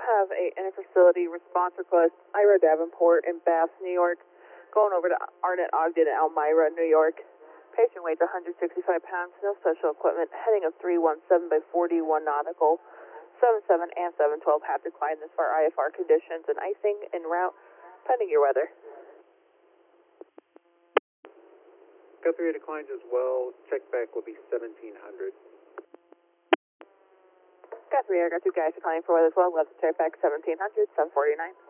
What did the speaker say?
have a interfacility response request, Ira Davenport in Bath, New York, going over to Arnett Ogden in Elmira, New York. Patient weighs 165 pounds, no special equipment, heading of 317 by 41 nautical. 77 and 712 have declined this far IFR conditions and icing en route, pending your weather. Guthrie declines as well. Check back will be 1700. Guthrie, I got two guys declining for weather as well. Left check back 1700, 749.